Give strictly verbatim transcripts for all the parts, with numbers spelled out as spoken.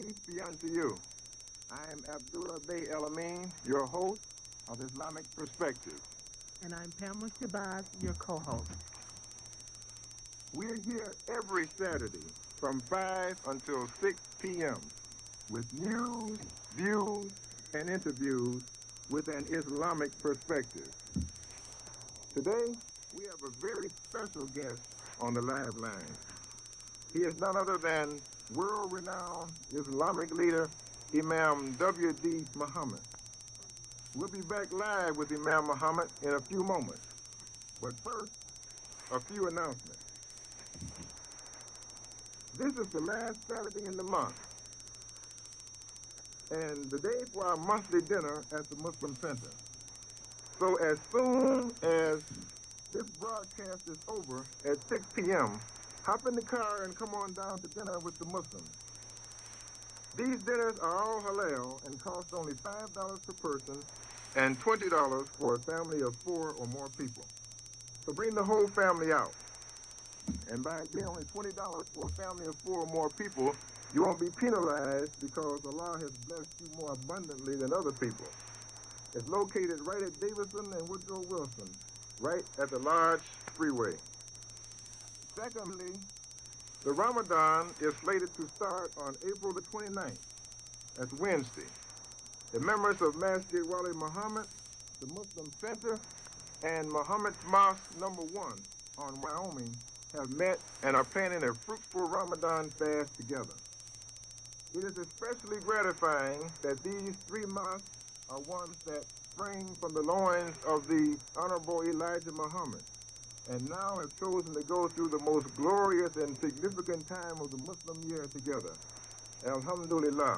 Peace be unto you. I am Abdullah Bey El Amin, your host of Islamic Perspective. And I'm Pamela Shabazz, your co-host. We're here every Saturday from five until six p.m. with news, views, and interviews with an Islamic perspective. Today, we have a very special guest on the live line. He is none other than world-renowned Islamic leader Imam W D Muhammad. We'll be back live with Imam Muhammad in a few moments. But first, a few announcements. This is the last Saturday in the month, and the day for our monthly dinner at the Muslim Center. So as soon as this broadcast is over at six p.m., hop in the car and come on down to dinner with the Muslims. These dinners are all halal and cost only five dollars per person and twenty dollars for a family of four or more people. So bring the whole family out. And by being only twenty dollars for a family of four or more people, you won't be penalized because Allah has blessed you more abundantly than other people. It's located right at Davidson and Woodrow Wilson, right at the large freeway. Secondly, the Ramadan is slated to start on April the twenty-ninth. That's Wednesday. The members of Masjid Wali Muhammad, the Muslim Center, and Muhammad's Mosque number one on Wyoming have met and are planning a fruitful Ramadan fast together. It is especially gratifying that these three mosques are ones that spring from the loins of the Honorable Elijah Muhammad, and now have chosen to go through the most glorious and significant time of the Muslim year together. Alhamdulillah.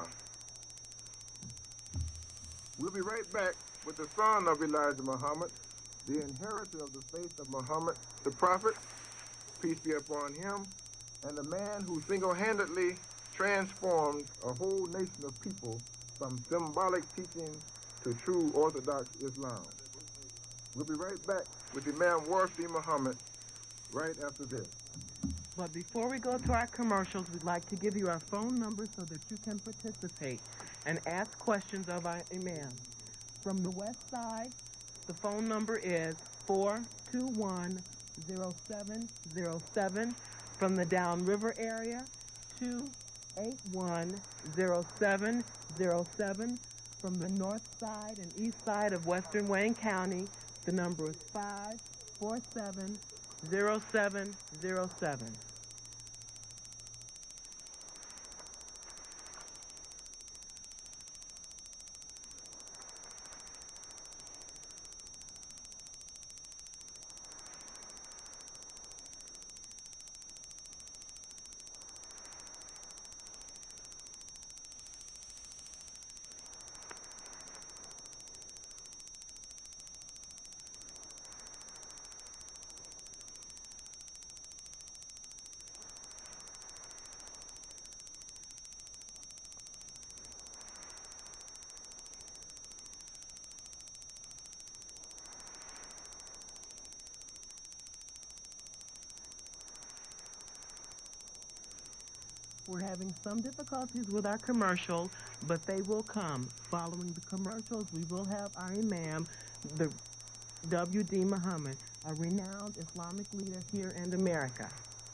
We'll be right back with the son of Elijah Muhammad, the inheritor of the faith of Muhammad, the prophet, peace be upon him, and the man who single-handedly transformed a whole nation of people from symbolic teachings to true Orthodox Islam. We'll be right back with Imam Warsi Muhammad right after this. But before we go to our commercials, we'd like to give you our phone number so that you can participate and ask questions of our Imam. From the west side, the phone number is four two one, zero seven zero seven. From the downriver area, two eight one, zero seven zero seven. From the north side and east side of western Wayne County, the number is five four seven, zero seven zero seven. We're having some difficulties with our commercial, but they will come. Following the commercials, we will have our Imam, the W D Muhammad, a renowned Islamic leader here in America.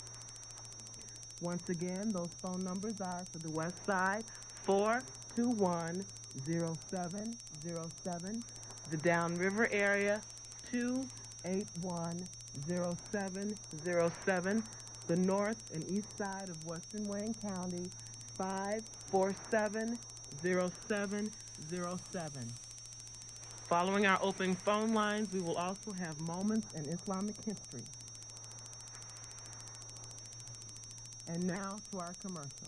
Once again, those phone numbers are for the west side, four two one, zero seven zero seven. The downriver area, two eight one, zero seven zero seven. The north and east side of western Wayne County, five four seven, zero seven zero seven. Following our open phone lines, we will also have moments in Islamic history. And now to our commercial.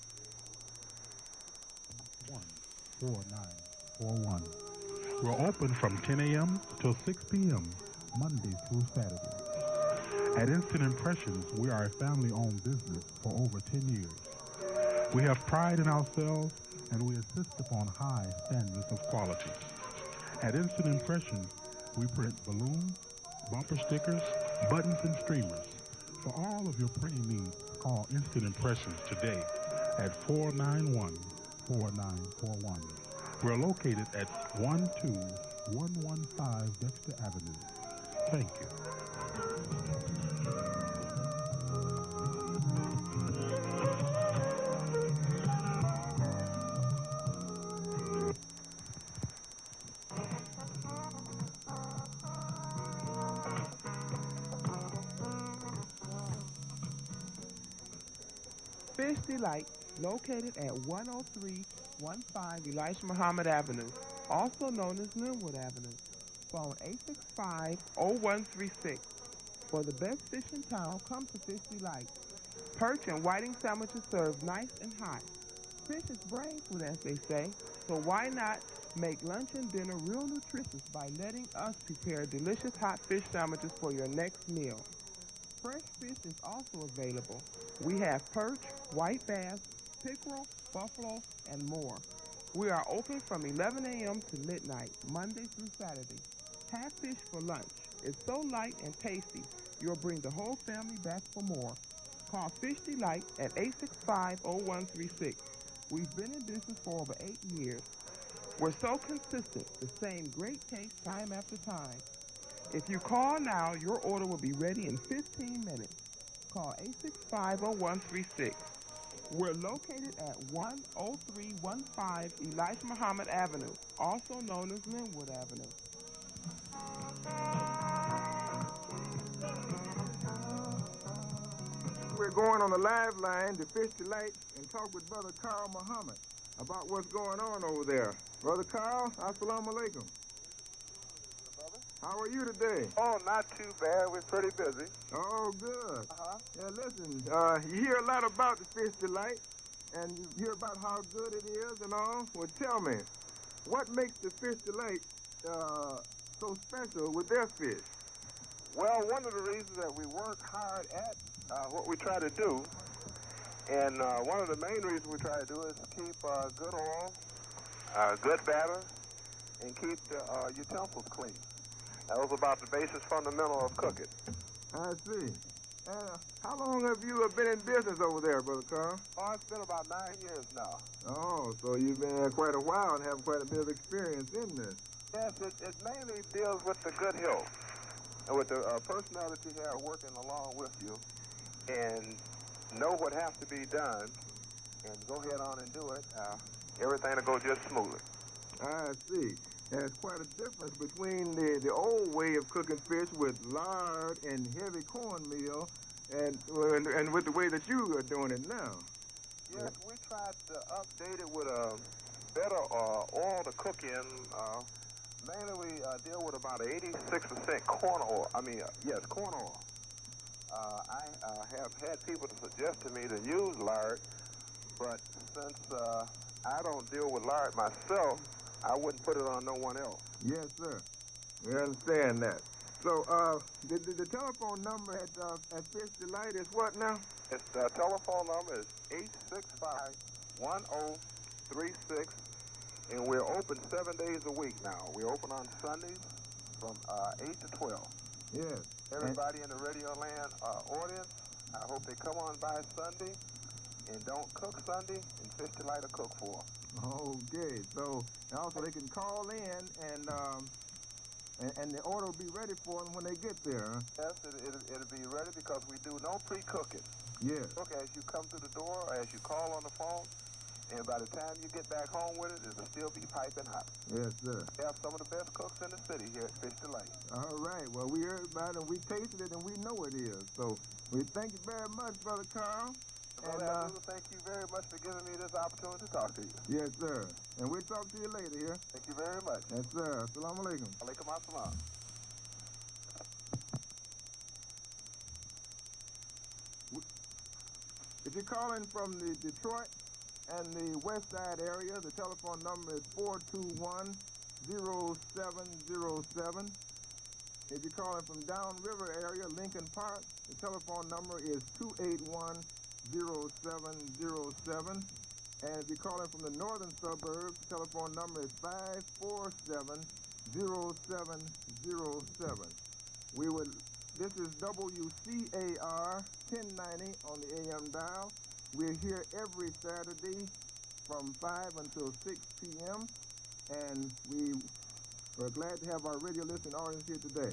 one four nine four one. We're open from ten a.m. till six p.m. Monday through Saturday. At Instant Impressions, we are a family-owned business for over ten years. We have pride in ourselves, and we insist upon high standards of quality. At Instant Impressions, we print balloons, bumper stickers, buttons, and streamers. For all of your printing needs, call Instant Impressions today at four nine one, four nine four one. We're located at one two one one five Dexter Avenue. Thank you. Fish Delight, located at one oh three one five Elisha Muhammad Avenue, also known as Linwood Avenue. Phone eight six five, oh one three six. For the best fish in town, come to Fish Delight. Perch and whiting sandwiches served nice and hot. Fish is brain food, as they say, so why not make lunch and dinner real nutritious by letting us prepare delicious hot fish sandwiches for your next meal. Fresh fish is also available. We have perch, white bass, pickerel, buffalo, and more. We are open from eleven a.m. to midnight, Monday through Saturday. Have fish for lunch. It's so light and tasty, you'll bring the whole family back for more. Call Fish Delight at eight six five, oh one three six. We've been in business for over eight years. We're so consistent, the same great taste time after time. If you call now, your order will be ready in fifteen minutes. Call eight six five, oh one three six. We're located at one oh three one five Elisha Muhammad Avenue, also known as Linwood Avenue. We're going on the live line to Fish Delight and talk with Brother Carl Muhammad about what's going on over there. Brother Carl, assalamu alaikum. How are you today? Oh, not too bad. We're pretty busy. Oh, good. Uh-huh. Yeah, listen, uh, you hear a lot about the Fish Delight, and you hear about how good it is and all. Well, tell me, what makes the Fish Delight uh, so special with their fish? Well, one of the reasons that we work hard at uh, what we try to do, and uh, one of the main reasons we try to do is keep uh, good oil, uh, good batter, and keep the uh, utensils clean. That was about the basic fundamental of cooking. I see. Uh, how long have you been in business over there, Brother Carl? Oh, it's been about nine years now. Oh, so you've been there quite a while and have quite a bit of experience in this. Yes, it, it mainly deals with the good health and with the uh, personnel that you have working along with you and know what has to be done and go ahead on and do it. Uh, everything will go just smoothly. I see. There's quite a difference between the, the old way of cooking fish with lard and heavy cornmeal and, and and with the way that you are doing it now. Yes, we tried to update it with a better uh, oil to cook in. Uh, mainly we uh, deal with about eighty-six percent corn oil. I mean, uh, yes, corn oil. Uh, I uh, have had people to suggest to me to use lard, but since uh, I don't deal with lard myself, I wouldn't put it on no one else. Yes, sir. We understand that. So, uh, the, the, the telephone number at uh, at Fish Delight is what now? Its uh, telephone number is eight six five, one oh three six, and we're open seven days a week now. We're open on Sundays from uh, eight to twelve. Yes. Everybody in the Radio Land uh, audience, I hope they come on by Sunday and don't cook Sunday, and Fish Delight will cook for them. Okay, so also they can call in and um, and, and the order will be ready for them when they get there. Huh? Yes, it, it, it'll be ready because we do no pre-cooking. Yes. Cook as you come through the door or as you call on the phone, and by the time you get back home with it, it'll still be piping hot. Yes, sir. We have some of the best cooks in the city here at Fish Delight. All right. Well, we heard about it and we tasted it and we know it is. So we thank you very much, Brother Carl. And uh, thank you very much for giving me this opportunity to talk to you. Yes, sir. And we'll talk to you later here. Thank you very much. Yes, sir. Assalamu alaikum. Alaikum assalam. If you're calling from the Detroit and the West Side area, the telephone number is four two one, zero seven zero seven. If you're calling from Downriver area, Lincoln Park, the telephone number is two eight one, zero seven zero seven. And if you're calling from the northern suburbs, the telephone number is five four seven, zero seven zero seven. We would, this is W C A R ten ninety on the A M dial. We're here every Saturday from five until six p.m., and we are glad to have our radio listening audience here today.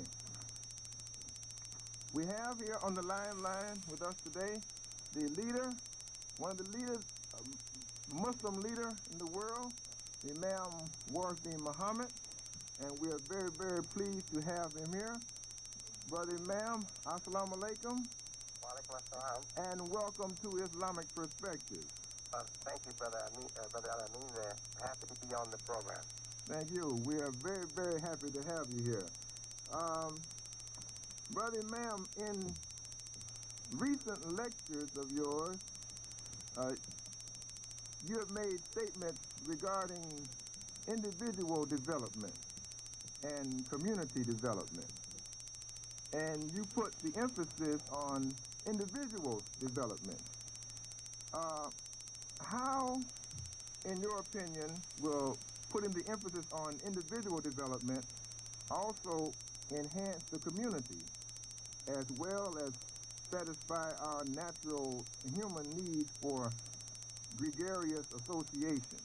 We have here on the line line with us today the leader, one of the leaders, uh, Muslim leader in the world, Imam Waris Muhammad, and we are very, very pleased to have him here. Brother Imam, assalamu alaikum. Wa alaikum assalam. And welcome to Islamic Perspective. Uh, thank you, Brother Amin. Uh, Brother Amin, uh, happy to be on the program. Thank you. We are very, very happy to have you here. Um, Brother Imam, in recent lectures of yours, uh, you have made statements regarding individual development and community development. And you put the emphasis on individual development. Uh, how, in your opinion, will putting the emphasis on individual development also enhance the community as well as satisfy our natural human needs for gregarious association?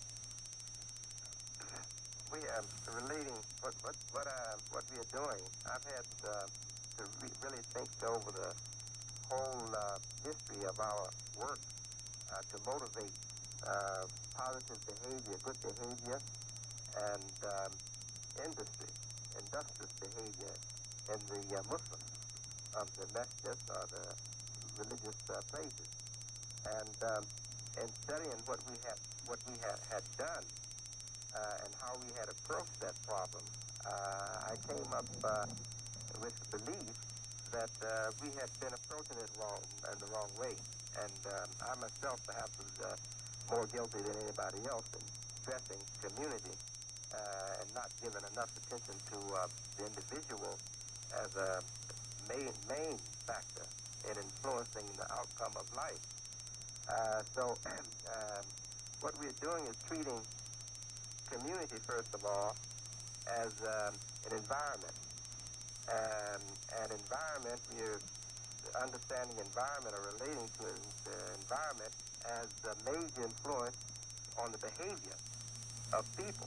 We are relating what what what, uh, what we are doing. I've had uh, to re- really think over the whole uh, history of our work uh, to motivate uh, positive behavior, good behavior, and um, industry, industrious behavior in the uh, Muslims of the masjid or the religious uh, places. And um, in studying what we had what we had, had done uh, and how we had approached that problem, uh, I came up uh, with the belief that uh, we had been approaching it wrong in the wrong way. And um, I myself perhaps was uh, more guilty than anybody else in stressing community uh, and not giving enough attention to uh, the individual as a main, main factor in influencing the outcome of life. Uh, so um, what we're doing is treating community, first of all, as um, an environment. Um, an environment, we're understanding environment or relating to the environment as a major influence on the behavior of people.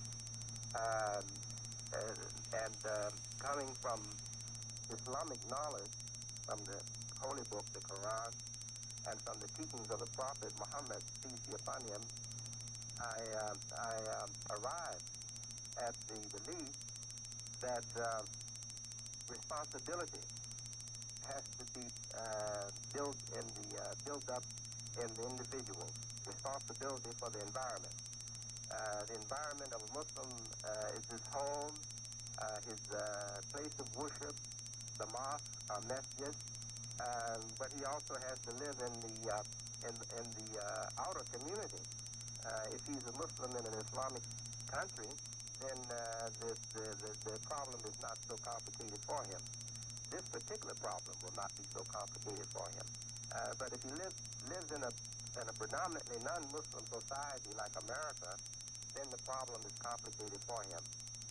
Um, and and um, coming from Islamic knowledge, from the Holy Book, the Quran, and from the teachings of the Prophet Muhammad, peace be upon him, I, uh, I um, arrived at the belief that uh, responsibility has to be uh, built in the uh, built up in the individual. Responsibility for the environment. Uh, the environment of a Muslim uh, is his home, uh, his uh, place of worship, the mosque, or masjid. Um, but he also has to live in the uh, in in the uh, outer community. Uh, if he's a Muslim in an Islamic country, then uh, the, the, the the problem is not so complicated for him. This particular problem will not be so complicated for him. Uh, but if he lives lives in a in a predominantly non-Muslim society like America, then the problem is complicated for him.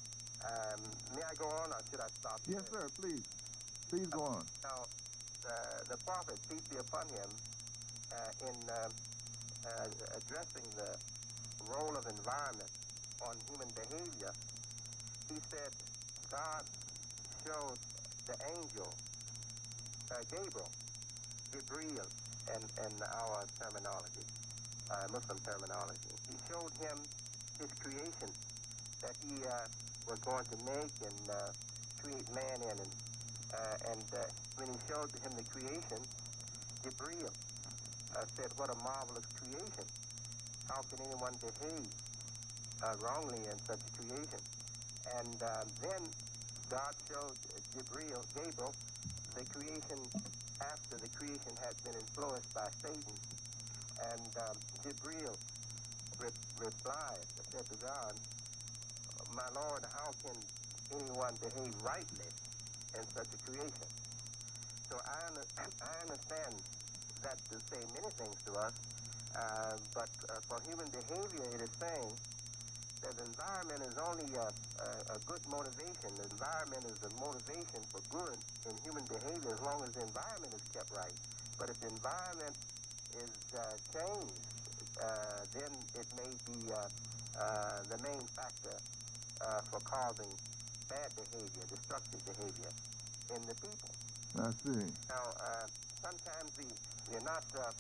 Um, may I go on, or should I stop here? Yes, sir. Please, please go on. Now, the the Prophet, peace be upon him, uh, in uh, uh, addressing the role of environment on human behavior, he said God showed the angel uh, Gabriel, Gabriel, in, in our terminology, uh, Muslim terminology. He showed him his creation that he uh, was going to make and uh, create man in. And, uh, and uh, when he showed him the creation, Gabriel uh, said, "What a marvelous creation. How can anyone behave uh, wrongly in such a creation?" And uh, then God showed Gabriel, Gabriel, the creation after the creation had been influenced by Satan. And um, Gabriel re- replied, said to God, "My Lord, how can anyone behave rightly in such a creation?" So I, under- I understand that to say many things to us, uh, but uh, for human behavior it is saying that the environment is only a, a, a good motivation. The environment is a motivation for good in human behavior as long as the environment is kept right. But if the environment is uh, changed, uh, then it may be uh, uh, the main factor uh, for causing bad behavior, destructive behavior in the people. I see. Now, uh, sometimes we, we're not uh,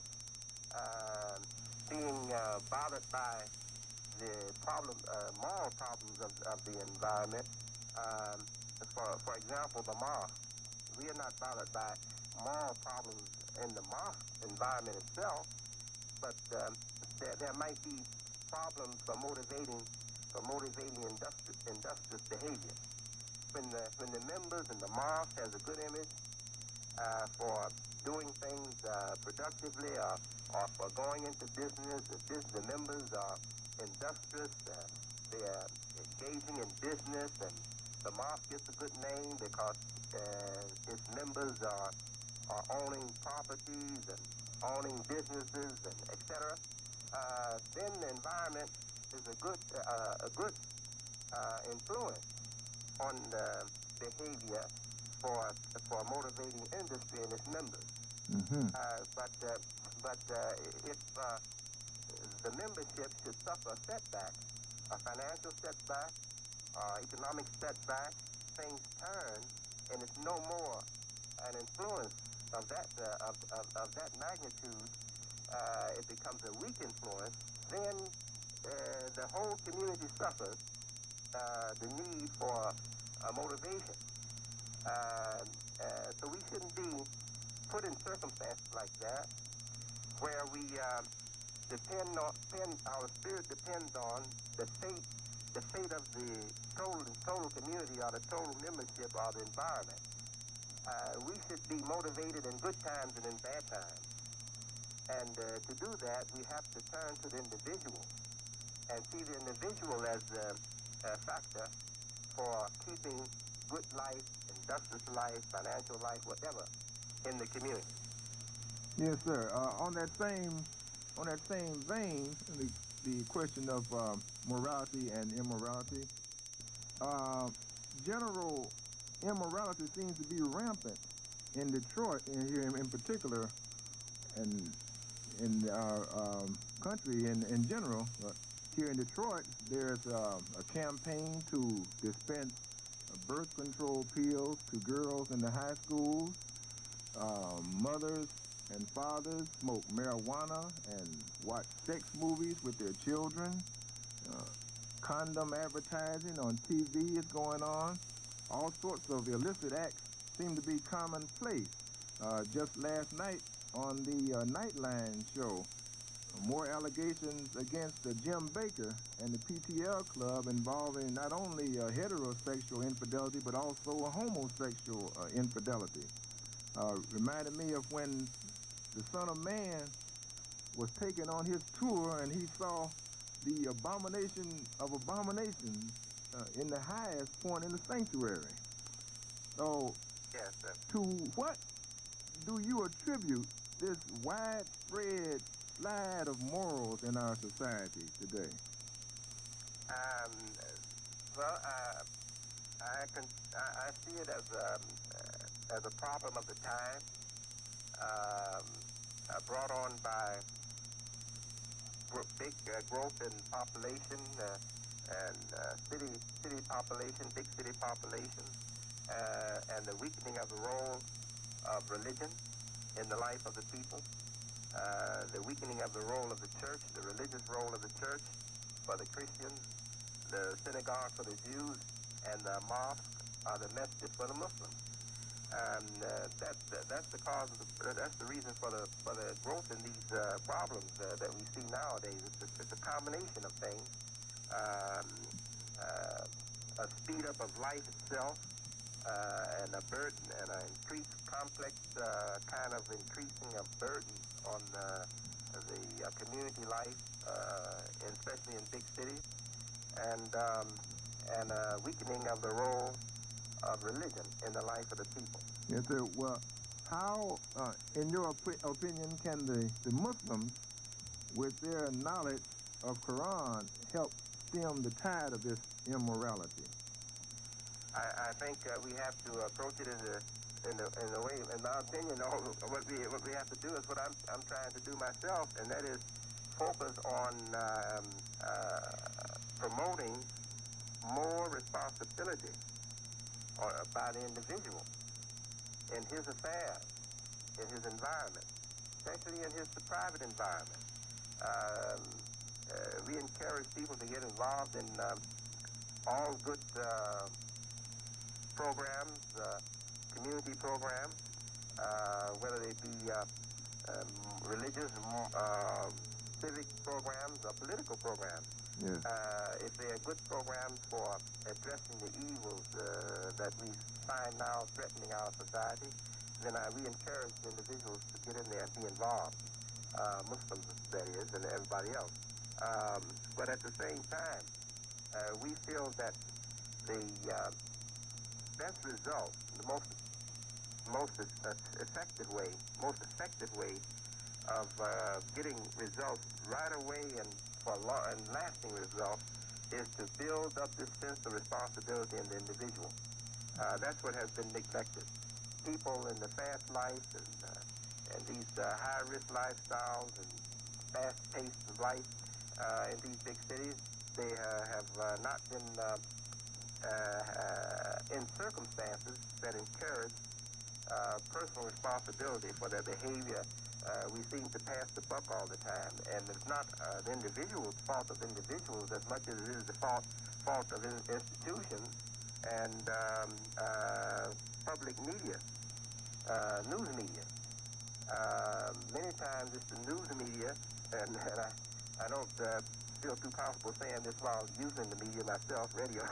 uh, being uh, bothered by the problem, uh, moral problems of, of the environment. Um, for, for example, the mosque. We are not bothered by moral problems in the mosque environment itself, but um, there, there might be problems for motivating for motivating industri industrious behavior. When the when the members in the mosque has a good image uh, for doing things uh, productively, or, or for going into business, the, business, the members are industrious, uh, they are engaging in business, and the mosque gets a good name because uh, its members are are owning properties and owning businesses and et cetera. Uh, then the environment is a good uh, a good uh, influence on the behavior for for motivating industry and its members. Mm-hmm. Uh, but uh, but uh, if uh, the membership should suffer a setback, a financial setback, or economic setback, things turn, and it's no more an influence of that uh, of, of, of that magnitude. Uh, it becomes a weak influence. Then uh, the whole community suffers uh, the need for uh, motivation. Uh, uh, so we shouldn't be put in circumstances like that, where we uh, depend on depend, our spirit depends on the fate the fate of the total total community, or the total membership, or the environment. Uh, we should be motivated in good times and in bad times. And uh, to do that, we have to turn to the individual and see the individual as a, a factor for keeping good life, industrious life, financial life, whatever, in the community. Yes, sir. Uh, on that same on that same vein, the, the question of uh, morality and immorality, uh, general immorality seems to be rampant in Detroit, in here in, in particular, and in our um, country in, in general. Uh, here in Detroit, there's uh, a campaign to dispense birth control pills to girls in the high schools. Uh, mothers and fathers smoke marijuana and watch sex movies with their children. Uh, condom advertising on T V is going on. All sorts of illicit acts seem to be commonplace. Uh, just last night on the uh, Nightline show, more allegations against uh, Jim Baker and the P T L Club involving not only uh, heterosexual infidelity, but also a homosexual uh, infidelity. Uh, reminded me of when the Son of Man was taken on his tour and he saw the abomination of abominations uh, in the highest point in the sanctuary. So, Yes, sir. to what do you attribute this widespread slide of morals in our society today? Um, well, uh, I can I, I see it as a uh, as a problem of the time, um, uh, brought on by gr big uh, growth in population uh, and uh, city city population, big city population, uh, and the weakening of the role of religion in the life of the people. Uh, the weakening of the role of the church, the religious role of the church for the Christians, the synagogue for the Jews, and the mosque are the masjid for the Muslims. And uh, that's uh, that's the cause of the, that's the reason for the for the growth in these uh, problems uh, that we see nowadays. It's a, it's a combination of things. Um, uh, a speed up of life itself, uh, and a burden and an increased complex uh, kind of increasing of burden on uh, the uh, community life, uh, especially in big cities, and um, and a weakening of the role of religion in the life of the people. Yes, sir. Well, how, uh, in your op opinion, can the, the Muslims, with their knowledge of Quran, help stem the tide of this immorality? I, I think uh, we have to approach it as a in the in the way, in my opinion, all, what we what we have to do is what I'm I'm trying to do myself, and that is focus on um, uh, promoting more responsibility or, by the individual in his affairs, in his environment, especially in his private environment. Um, uh, we encourage people to get involved in um, all good uh, programs, uh, community programs, uh, whether they be uh, um, religious, uh, civic programs, or political programs. Yes. Uh, if they are good programs for addressing the evils uh, that we find now threatening our society, then I, we encourage individuals to get in there and be involved, uh, Muslims, that is, and everybody else. Um, but at the same time, uh, we feel that the uh, best result, the most most uh, effective way, most effective way of uh, getting results right away and for long and lasting results is to build up this sense of responsibility in the individual. Uh, that's what has been neglected. People in the fast life and, uh, and these uh, high-risk lifestyles and fast-paced life uh, in these big cities, they uh, have uh, not been uh, uh, in circumstances that encourage uh, personal responsibility for their behavior. Uh, we seem to pass the buck all the time, and it's not uh, the individual's fault of individuals as much as it is the fault fault of in institutions and um, uh, public media, uh, news media. Uh, many times it's the news media, and, and I, I don't uh, feel too comfortable saying this while using the media myself, radio.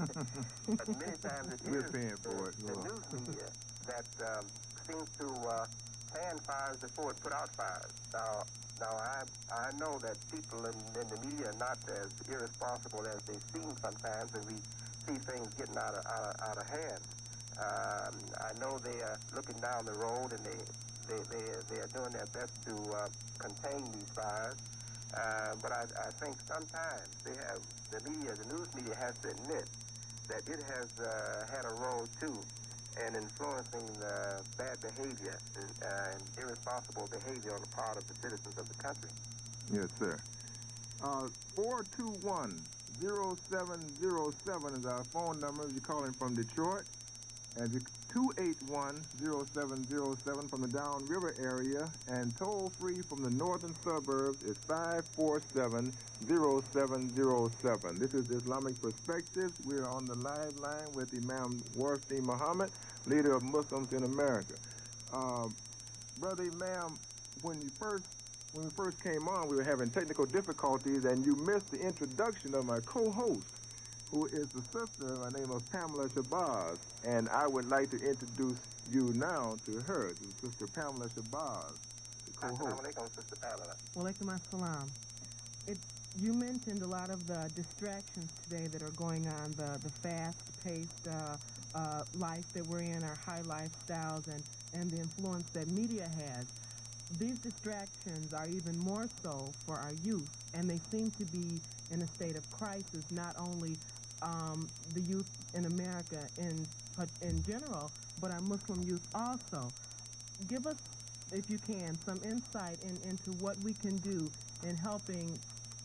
But many times it We're is paying the, for it. the Go on. news media that um, seems to uh, fan fires before it put out fires. Now, now I I know that people in, in the media are not as irresponsible as they seem sometimes, and we see things getting out of out of, out of hand. Um, I know they are looking down the road, and they they they, they are doing their best to uh, contain these fires. Uh, but I, I think sometimes they have the media, the news media, has to admit that it has uh, had a role too in influencing uh, bad behavior and, uh, and irresponsible behavior on the part of the citizens of the country. Yes, sir. Uh, four two one, zero seven zero seven is our phone number if you're calling from Detroit. And two eight one, zero seven zero seven from the downriver area. And toll-free from the northern suburbs is five four seven, zero seven zero seven. This is Islamic Perspectives. We're on the live line with Imam Warsi Muhammad, leader of Muslims in America. Uh, Brother Imam, when you first when we first came on, we were having technical difficulties, and you missed the introduction of my co-host, who is the sister by the name of Pamela Shabazz. And I would like to introduce you now to her, to Sister Pamela Shabazz, the co-host. Assalamu alaikum, Sister Pamela. Walaikum assalam. It, you mentioned a lot of the distractions today that are going on, the, the fast-paced uh, uh, life that we're in, our high lifestyles, and, and the influence that media has. These distractions are even more so for our youth, and they seem to be in a state of crisis, not only um, the youth in America in, in general, but our Muslim youth also. Give us, if you can, some insight in, into what we can do in helping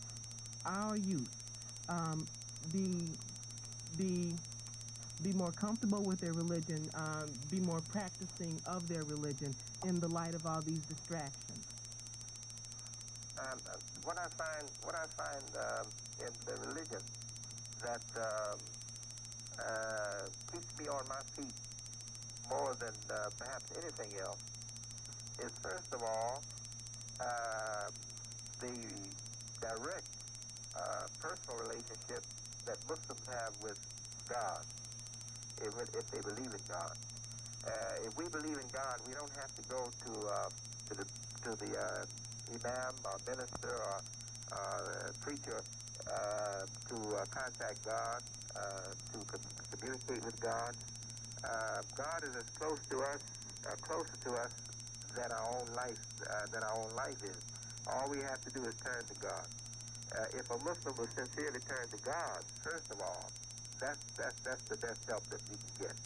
our youth um, be, be, be more comfortable with their religion, um, be more practicing of their religion in the light of all these distractions. Um, uh, what I find, what I find um, in the religion that um, uh, keeps me on my feet more than uh, perhaps anything else is, first of all, uh, the direct uh, personal relationship that Muslims have with God, if, if they believe in God. Uh, if we believe in God, we don't have to go to uh, to the to the uh, imam or minister or uh, preacher uh, to uh, contact God, uh, to com- communicate with God. Uh, God is as close to us, uh, closer to us than our own life, uh, than our own life is. All we have to do is turn to God. Uh, if a Muslim will sincerely turn to God, first of all, that's that's that's the best help that we can get.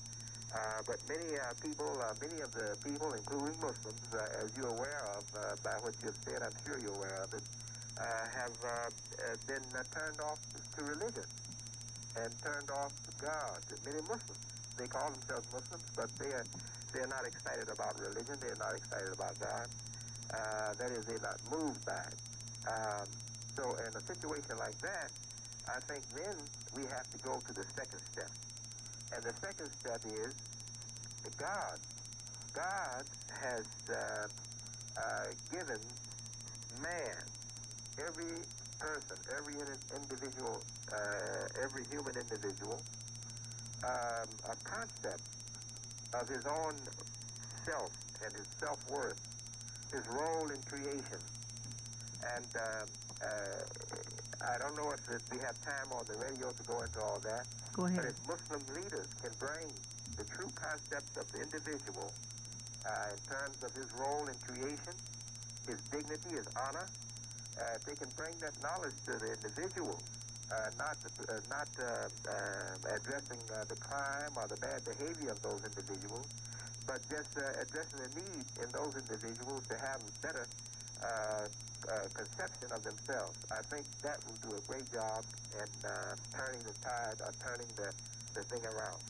Uh, but many uh, people, uh, many of the people, including Muslims, uh, as you're aware of, uh, by what you've said, I'm sure you're aware of it, uh, have uh, uh, been uh, turned off to religion and turned off to God. Many Muslims, they call themselves Muslims, but they are they're not excited about religion. They're not excited about God. Uh, that is, they're not moved by it. Um, so in a situation like that, I think then we have to go to the second step. And the second step is God. God has uh, uh, given man, every person, every individual, uh, every human individual, um, a concept of his own self and his self-worth, his role in creation. And uh, uh, I don't know if, if we have time on the radio to go into all that. Go ahead. But if Muslim leaders can bring the true concept of the individual uh, in terms of his role in creation, his dignity, his honor, uh, if they can bring that knowledge to the individual, uh, not uh, not uh, uh, addressing uh, the crime or the bad behavior of those individuals, but just uh, addressing the need in those individuals to have a better uh, uh, conception of themselves. I think that will do a great job in uh, turning the tide or turning the, the thing around.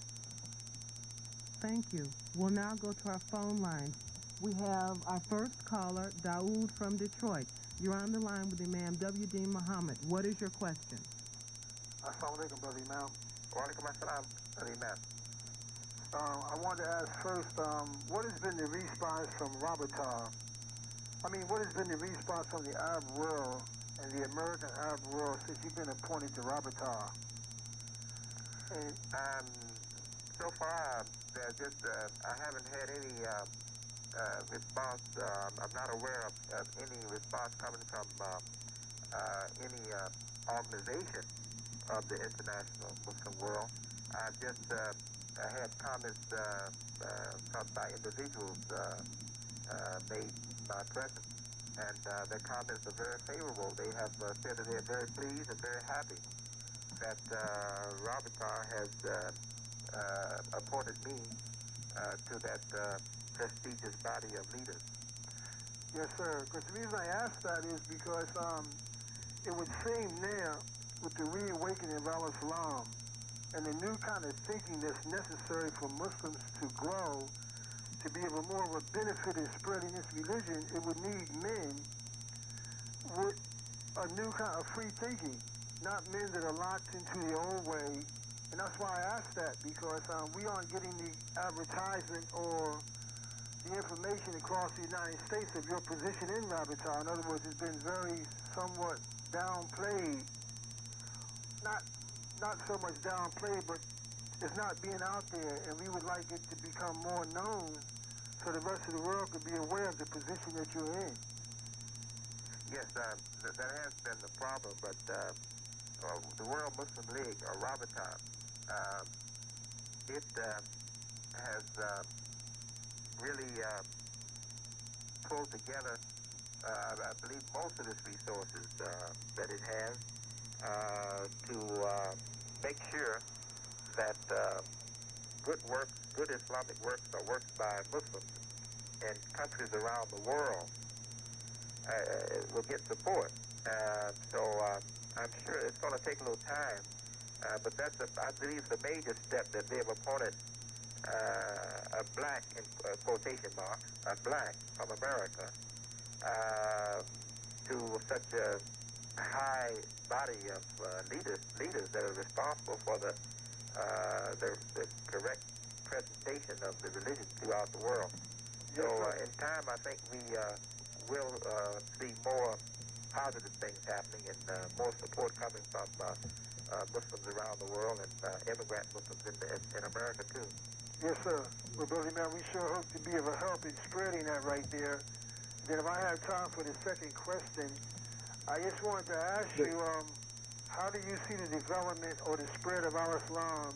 Thank you. We'll now go to our phone lines. We have our first caller, Daoud from Detroit. You're on the line with Imam W D Muhammad. What is your question? Assalamu alaikum, Brother Imam. Wa alaikum assalam, Brother Imam. Um, I wanted to ask first, um, what has been the response from Rabatar? I mean, what has been the response from the Arab world and the American Arab world since you've been appointed to Rabatar? And, um, so far, uh, just uh, I haven't had any uh, uh, response. Uh, I'm not aware of, of any response coming from uh, uh, any uh, organization of the international Muslim world. I just uh, I had comments uh, uh, from by individuals uh, uh, made my presence, and uh, their comments are very favorable. They have uh, said that they're very pleased and very happy that uh, Rabatar has uh, uh, appointed me uh, to that uh, prestigious body of leaders. Yes, sir. Because the reason I ask that is because um, it would seem now, with the reawakening of al-Islam and the new kind of thinking that's necessary for Muslims to grow, to be able more of a benefit in spreading this religion, it would need men with a new kind of free thinking, not men that are locked into the old way. And that's why I asked that, because um, we aren't getting the advertisement or the information across the United States of your position in Rabatar. In other words, it's been very somewhat downplayed. Not not so much downplayed, but it's not being out there, and we would like it to become more known so the rest of the world could be aware of the position that you're in. Yes, uh, th- that has been the problem, but uh, uh, the World Muslim League, or Rabatar, uh, it uh, has uh, really uh, pulled together, uh, I believe, most of its resources uh, that it has uh, to uh, make sure that uh, good works, good Islamic works are works by Muslims in countries around the world uh, will get support. Uh, so uh, I'm sure it's going to take a little time, uh, but that's, a, I believe, the major step that they've appointed uh, a black, in uh, quotation marks, a black from America uh, to such a high body of uh, leaders, leaders that are responsible for the, uh, the, the correct presentation of the religion throughout the world. So uh, in time, I think we uh, will uh, see more positive things happening and uh, more support coming from uh, uh, Muslims around the world and uh, immigrant Muslims in, the, in America too. Yes, sir. Well, Brother Man, we sure hope to be of a help in spreading that right there. Then if I have time for the second question, I just wanted to ask you, um, how do you see the development or the spread of al-Islam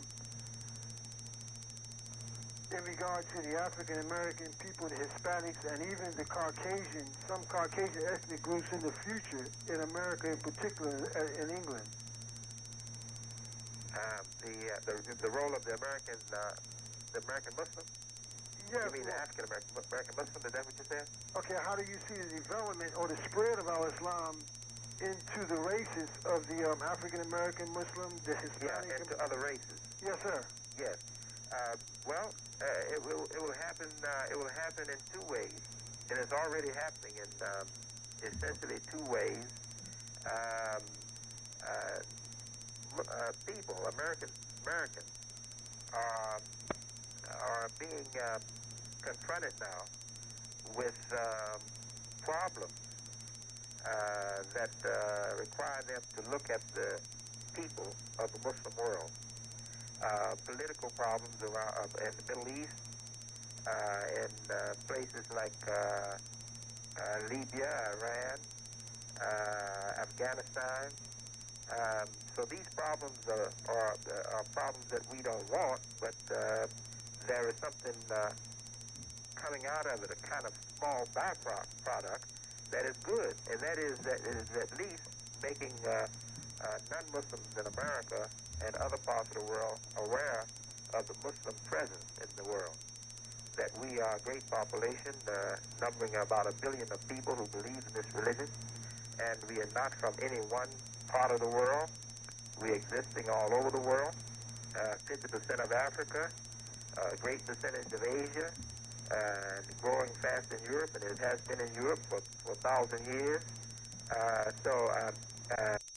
in regard to the African-American people, the Hispanics, and even the Caucasian, some Caucasian ethnic groups in the future in America in particular, uh, in England? Um, the, uh, the the role of the American uh, the American Muslim? Yes. You mean the African American American Muslim? Is that what you said? Okay, how do you see the development or the spread of al-Islam into the races of the um, African American Muslim, the Hispanic? Yeah, into other races. Yes, sir. Yes. Uh, well, uh, it will it will happen. Uh, it will happen in two ways, and it's already happening in um, essentially two ways. Um, uh, uh, people, American Americans, are are being uh, confronted now with um, problems uh, that uh, require them to look at the people of the Muslim world. Uh, political problems around uh, in the Middle East, uh, in uh, places like uh, uh, Libya, Iran, uh, Afghanistan. Um, so these problems are, are, are problems that we don't want, but uh, there is something uh, coming out of it, a kind of small byproduct that is good, and that is that it is at least making uh, uh, non-Muslims in America and other parts of the world aware of the Muslim presence in the world. That we are a great population, uh, numbering about a billion of people who believe in this religion, and we are not from any one part of the world. We're existing all over the world. Uh, fifty percent of Africa, a great percentage of Asia, and growing fast in Europe, and it has been in Europe for, for a thousand years. Uh, so, uh, uh,